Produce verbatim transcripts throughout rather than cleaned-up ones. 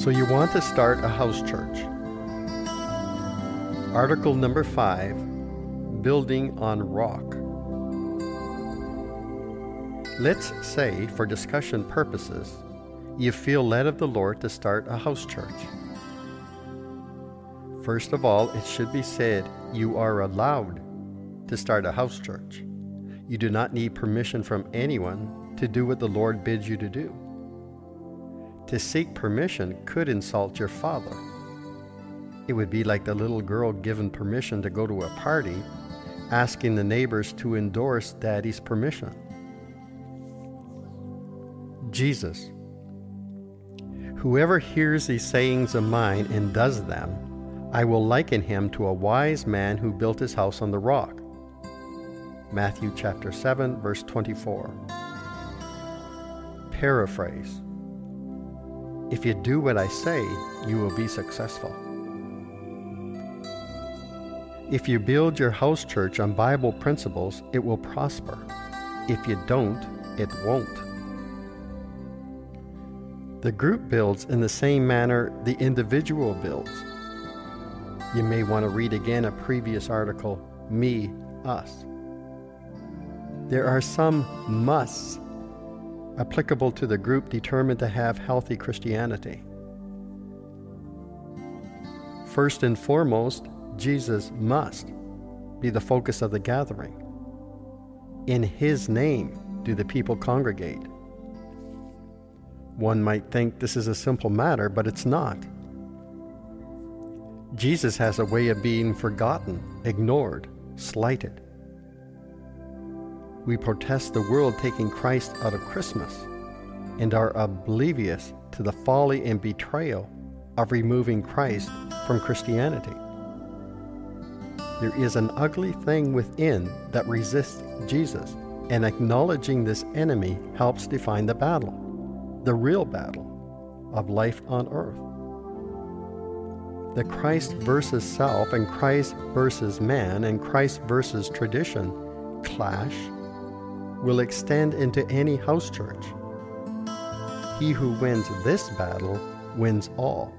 So you want to start a house church. Article number five, building on rock. Let's say, for discussion purposes, you feel led of the Lord to start a house church. First of all, it should be said you are allowed to start a house church. You do not need permission from anyone to do what the Lord bids you to do. To seek permission could insult your father. It would be like the little girl given permission to go to a party, asking the neighbors to endorse daddy's permission. Jesus. Whoever hears these sayings of mine and does them, I will liken him to a wise man who built his house on the rock. Matthew chapter seven, verse twenty-four. Paraphrase. If you do what I say, you will be successful. If you build your house church on Bible principles, it will prosper. If you don't, it won't. The group builds in the same manner the individual builds. You may want to read again a previous article, Me, Us. There are some musts applicable to the group determined to have healthy Christianity. First and foremost, Jesus must be the focus of the gathering. In His name do the people congregate. One might think this is a simple matter, but it's not. Jesus has a way of being forgotten, ignored, slighted. We protest the world taking Christ out of Christmas and are oblivious to the folly and betrayal of removing Christ from Christianity. There is an ugly thing within that resists Jesus, and acknowledging this enemy helps define the battle, the real battle of life on earth. The Christ versus self and Christ versus man and Christ versus tradition clash will extend into any house church. He who wins this battle wins all.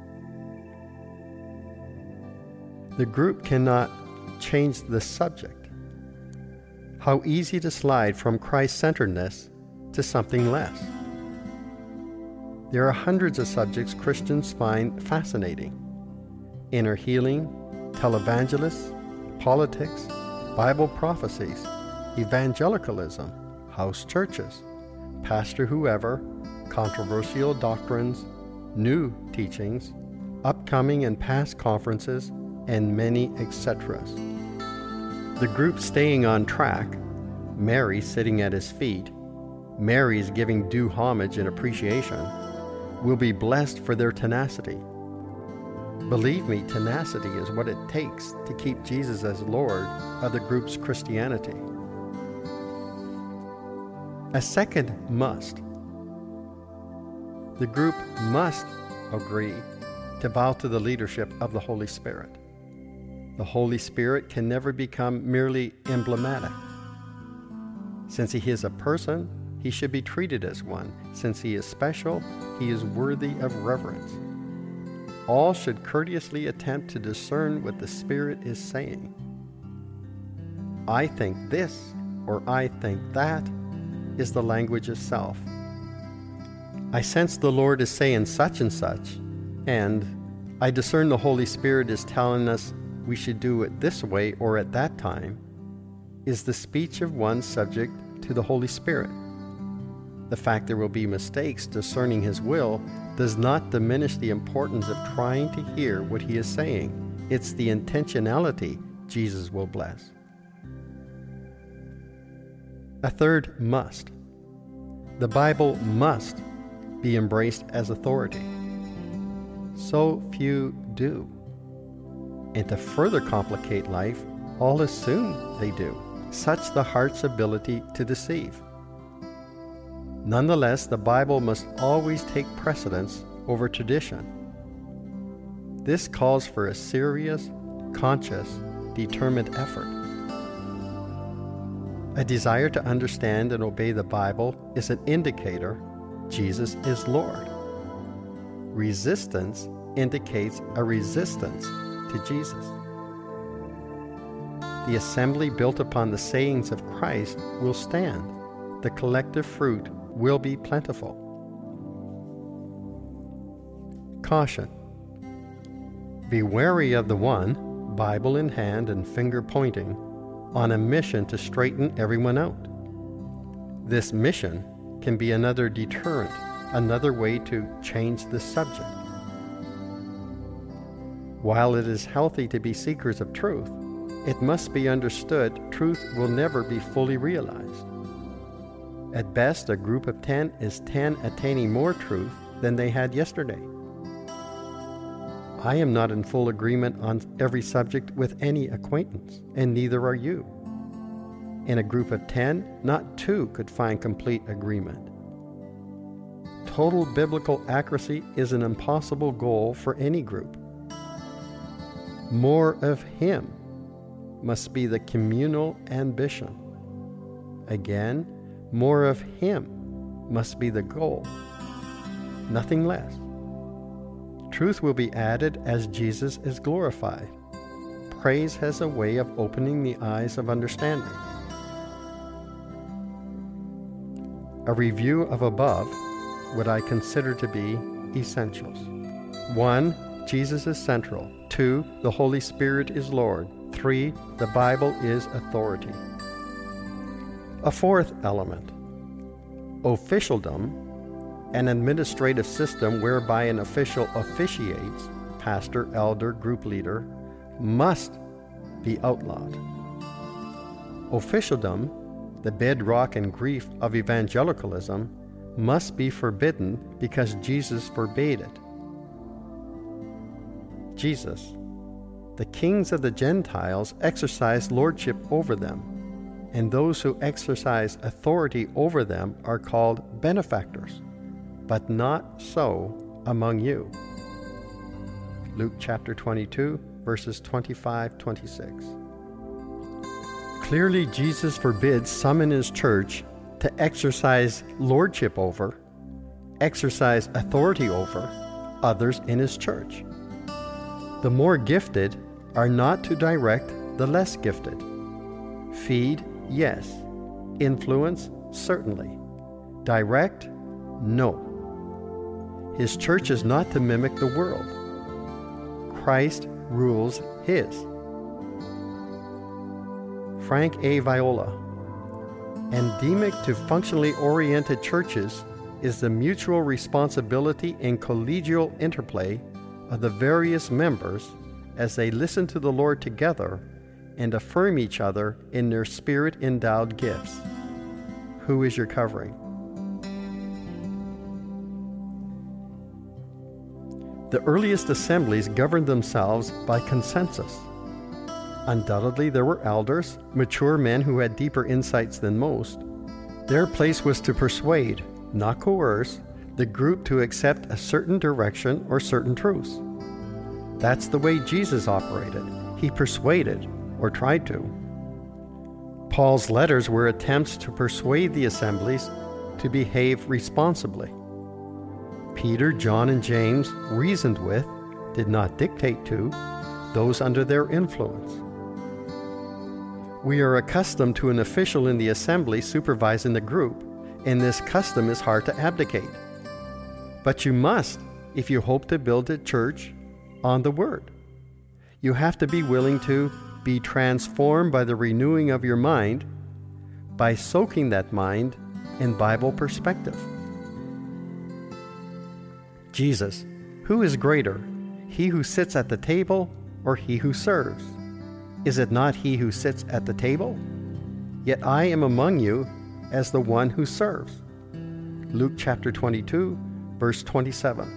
The group cannot change the subject. How easy to slide from Christ-centeredness to something less. There are hundreds of subjects Christians find fascinating. Inner healing, televangelists, politics, Bible prophecies, evangelicalism, house churches, pastor whoever, controversial doctrines, new teachings, upcoming and past conferences, and many et ceteras. The group staying on track, Mary sitting at His feet, Mary's giving due homage and appreciation, will be blessed for their tenacity. Believe me, tenacity is what it takes to keep Jesus as Lord of the group's Christianity. A second must. The group must agree to bow to the leadership of the Holy Spirit. The Holy Spirit can never become merely emblematic. Since He is a person, He should be treated as one. Since He is special, He is worthy of reverence. All should courteously attempt to discern what the Spirit is saying. I think this, or I think that, is the language of self. I sense the Lord is saying such and such, and I discern the Holy Spirit is telling us we should do it this way or at that time, is the speech of one subject to the Holy Spirit. The fact there will be mistakes discerning His will does not diminish the importance of trying to hear what He is saying. It's the intentionality Jesus will bless. A third must. The Bible must be embraced as authority. So few do. And to further complicate life, all assume they do. Such the heart's ability to deceive. Nonetheless, the Bible must always take precedence over tradition. This calls for a serious, conscious, determined effort. A desire to understand and obey the Bible is an indicator Jesus is Lord. resistance indicates a resistance to Jesus. The assembly built upon the sayings of Christ will stand. The collective fruit will be plentiful. Caution. Be wary of the one, Bible in hand and finger pointing, on a mission to straighten everyone out. This mission can be another deterrent, another way to change the subject. While it is healthy to be seekers of truth, it must be understood truth will never be fully realized. At best, a group of ten is ten attaining more truth than they had yesterday. I am not in full agreement on every subject with any acquaintance, and neither are you. In a group of ten, not two could find complete agreement. Total biblical accuracy is an impossible goal for any group. More of Him must be the communal ambition. Again, more of Him must be the goal, nothing less. Truth will be added as Jesus is glorified. Praise has a way of opening the eyes of understanding. A review of above what I consider to be essentials. One, Jesus is central. Two, the Holy Spirit is Lord. Three, the Bible is authority. A fourth element, officialdom, an administrative system whereby an official officiates, pastor, elder, group leader, must be outlawed. Officialdom, the bedrock and grief of evangelicalism, must be forbidden because Jesus forbade it. Jesus, the kings of the Gentiles, exercise lordship over them, and those who exercise authority over them are called benefactors, but not so among you. Luke chapter twenty-two, verses twenty-five to twenty-six. Clearly, Jesus forbids some in His church to exercise lordship over, exercise authority over others in His church. The more gifted are not to direct the less gifted. Feed, yes. Influence, certainly. Direct, no. His church is not to mimic the world. Christ rules His. Frank A. Viola. Endemic to functionally oriented churches is the mutual responsibility and collegial interplay of the various members as they listen to the Lord together and affirm each other in their Spirit-endowed gifts. Who is your covering? The earliest assemblies governed themselves by consensus. Undoubtedly, there were elders, mature men who had deeper insights than most. Their place was to persuade, not coerce, the group to accept a certain direction or certain truths. That's the way Jesus operated. He persuaded, or tried to. Paul's letters were attempts to persuade the assemblies to behave responsibly. Peter, John, and James reasoned with, did not dictate to, those under their influence. We are accustomed to an official in the assembly supervising the group, and this custom is hard to abdicate. But you must if you hope to build a church on the Word. You have to be willing to be transformed by the renewing of your mind, by soaking that mind in Bible perspective. Jesus, who is greater, he who sits at the table or he who serves? Is it not he who sits at the table? Yet I am among you as the one who serves. Luke chapter twenty-two, verse twenty-seven.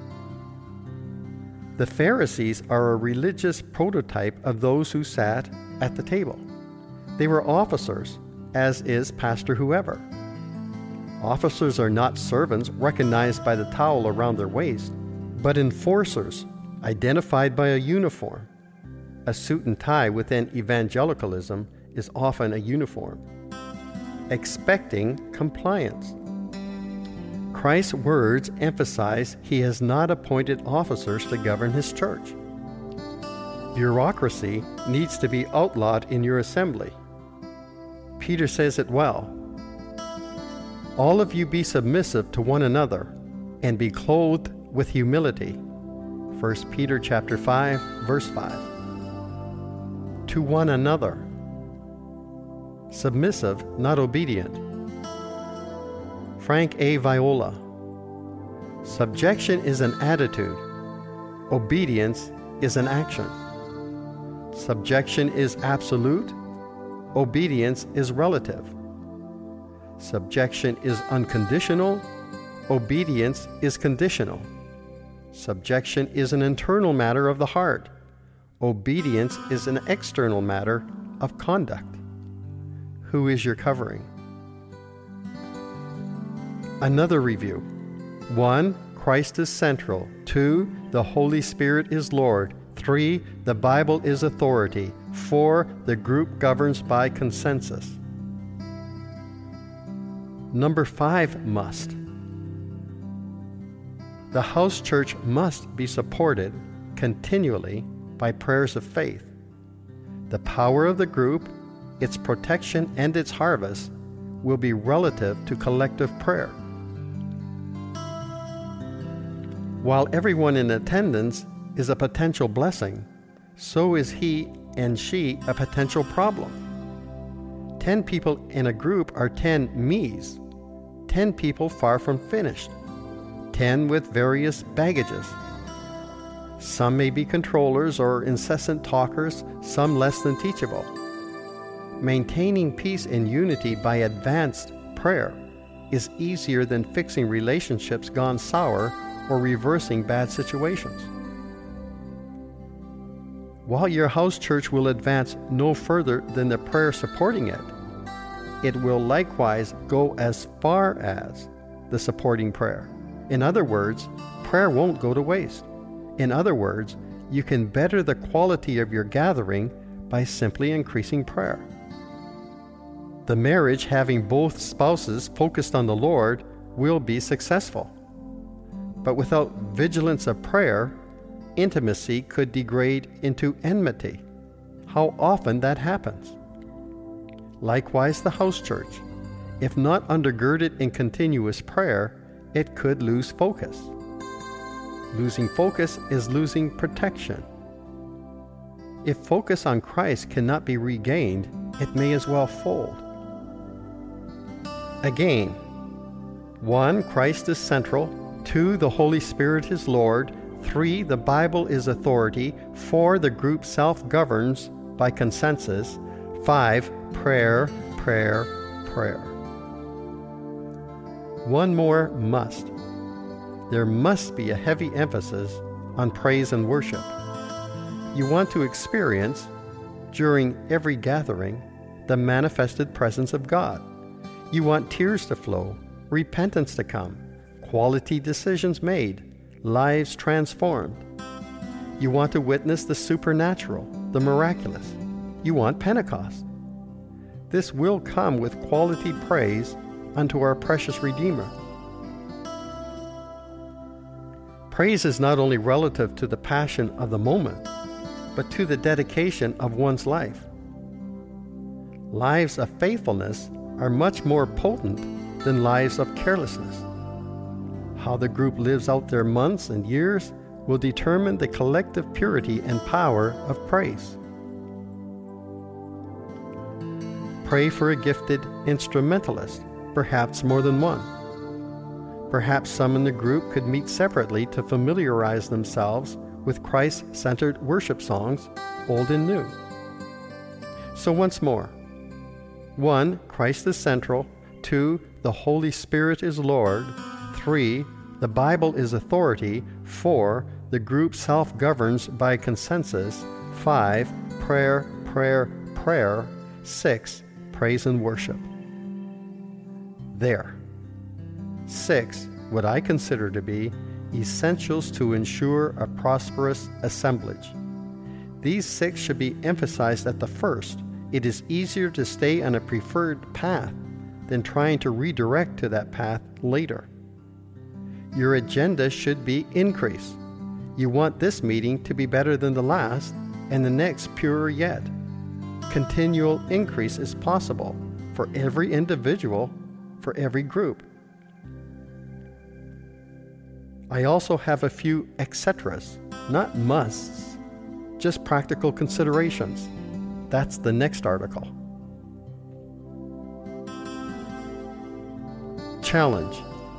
The Pharisees are a religious prototype of those who sat at the table. They were officers, as is Pastor Whoever. Officers are not servants recognized by the towel around their waist, but enforcers identified by a uniform. A suit and tie within evangelicalism is often a uniform. Expecting compliance. Christ's words emphasize he has not appointed officers to govern his church. Bureaucracy needs to be outlawed in your assembly. Peter says it well. All of you be submissive to one another and be clothed with humility. First Peter chapter five, verse five. To one another. Submissive, not obedient. Frank A. Viola. Subjection is an attitude. Obedience is an action. Subjection is absolute. Obedience is relative. Subjection is unconditional. Obedience is conditional. Subjection is an internal matter of the heart. Obedience is an external matter of conduct. Who is your covering? Another review. One, Christ is central. Two, the Holy Spirit is Lord. Three, the Bible is authority. Four, the group governs by consensus. Number five, must. The house church must be supported continually by prayers of faith. The power of the group, its protection, and its harvest will be relative to collective prayer. While everyone in attendance is a potential blessing, so is he and she a potential problem. Ten people in a group are ten me's, ten people far from finished, ten with various baggages. Some may be controllers or incessant talkers, some less than teachable. Maintaining peace and unity by advanced prayer is easier than fixing relationships gone sour or reversing bad situations. While your house church will advance no further than the prayer supporting it, it will likewise go as far as the supporting prayer. In other words, prayer won't go to waste. In other words, you can better the quality of your gathering by simply increasing prayer. The marriage having both spouses focused on the Lord will be successful. But without vigilance of prayer, intimacy could degrade into enmity. How often that happens. Likewise, the house church. If not undergirded in continuous prayer, it could lose focus. Losing focus is losing protection. If focus on Christ cannot be regained, it may as well fold. Again, one, Christ is central. Two, the Holy Spirit is Lord. Three, the Bible is authority. Four, the group self-governs by consensus. Five, prayer, prayer, prayer. One more must. There must be a heavy emphasis on praise and worship. You want to experience, during every gathering, the manifested presence of God. You want tears to flow, repentance to come, quality decisions made, lives transformed. You want to witness the supernatural, the miraculous. You want Pentecost. This will come with quality praise unto our precious Redeemer. Praise is not only relative to the passion of the moment, but to the dedication of one's life. Lives of faithfulness are much more potent than lives of carelessness. How the group lives out their months and years will determine the collective purity and power of praise. Pray for a gifted instrumentalist, perhaps more than one. Perhaps some in the group could meet separately to familiarize themselves with Christ-centered worship songs, old and new. So once more, one, Christ is central. Two, the Holy Spirit is Lord. Three, the Bible is authority. Four, the group self-governs by consensus. Five, prayer, prayer, prayer. Six, praise and worship. There. Six, what I consider to be essentials to ensure a prosperous assemblage. These six should be emphasized at the first. It is easier to stay on a preferred path than trying to redirect to that path later. Your agenda should be increase. You want this meeting to be better than the last, and the next purer yet. Continual increase is possible for every individual, for every group. I also have a few et ceteras, not musts, just practical considerations. That's the next article. Challenge.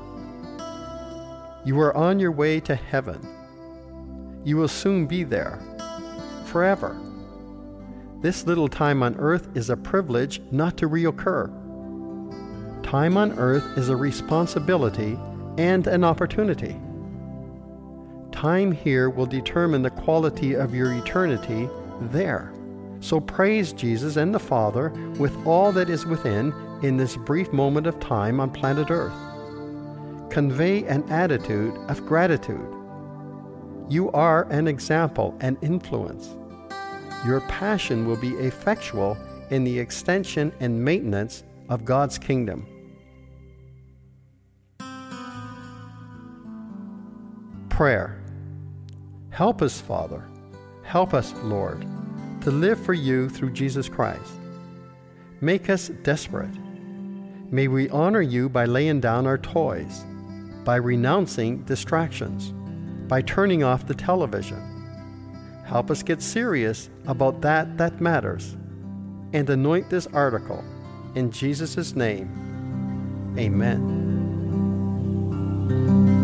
You are on your way to heaven. You will soon be there, forever. This little time on earth is a privilege not to reoccur. Time on earth is a responsibility and an opportunity. Time here will determine the quality of your eternity there. So praise Jesus and the Father with all that is within in this brief moment of time on planet Earth. Convey an attitude of gratitude. You are an example and influence. Your passion will be effectual in the extension and maintenance of God's kingdom. Prayer. Help us, Father. Help us, Lord, to live for you through Jesus Christ. Make us desperate. May we honor you by laying down our toys, by renouncing distractions, by turning off the television. Help us get serious about that that matters, and anoint this article. In Jesus' name, amen.